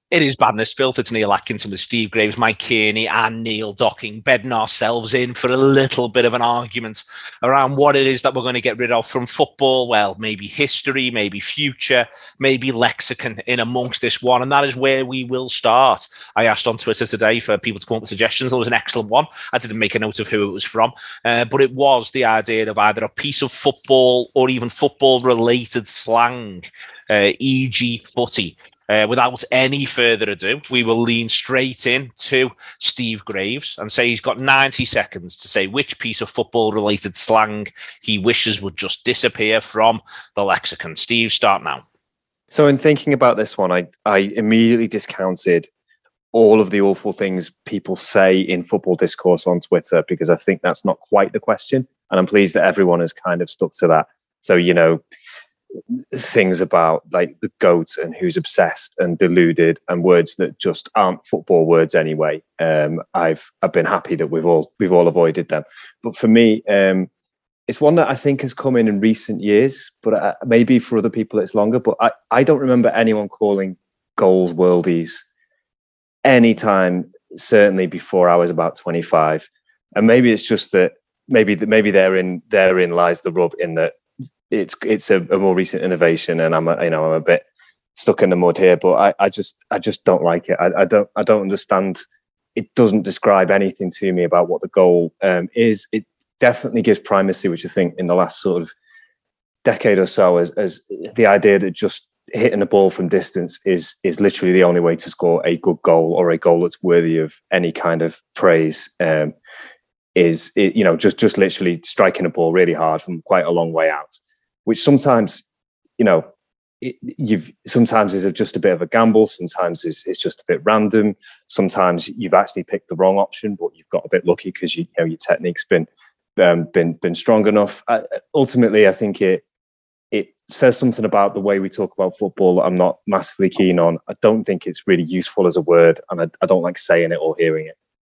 It is badness filth. It's Neil Atkinson with Steve Graves, Mike Kearney, and Neil Docking bedding ourselves in for a little bit of an argument around what it is that we're going to get rid of from football. Well, maybe history, maybe future, maybe lexicon in amongst this one. And that is where we will start. I asked on Twitter today for people to come up with suggestions. There was an excellent one. I didn't make a note of who it was from, but it was the idea of either a piece of football or even football-related slang, e.g. footy. Without any further ado, we will lean straight in to Steve Graves and say he's got 90 seconds to say which piece of football-related slang he wishes would just disappear from the lexicon. Steve, start now. So in thinking about this one, I immediately discounted all of the awful things people say in football discourse on Twitter, because I think that's not quite the question. And I'm pleased that everyone has kind of stuck to that. So, you know, things about like the GOAT and who's obsessed and deluded and words that just aren't football words anyway. I've been happy that we've all avoided them. But for me, it's one that I think has come in recent years, but maybe for other people it's longer. But I don't remember anyone calling goals worldies anytime, certainly before I was about 25. And maybe it's just that maybe therein lies the rub, in that it's a more recent innovation, and I'm a bit stuck in the mud here. But I just don't like it. I don't understand. It doesn't describe anything to me about what the goal is. It definitely gives primacy, which I think in the last sort of decade or so, as the idea that just hitting the ball from distance is literally the only way to score a good goal, or a goal that's worthy of any kind of praise. Just literally striking a ball really hard from quite a long way out, which sometimes, sometimes is just a bit of a gamble. Sometimes it's just a bit random. Sometimes you've actually picked the wrong option, but you've got a bit lucky because your technique's been strong enough. Ultimately, I think it says something about the way we talk about football that I'm not massively keen on. I don't think it's really useful as a word, and I don't like saying it or hearing it.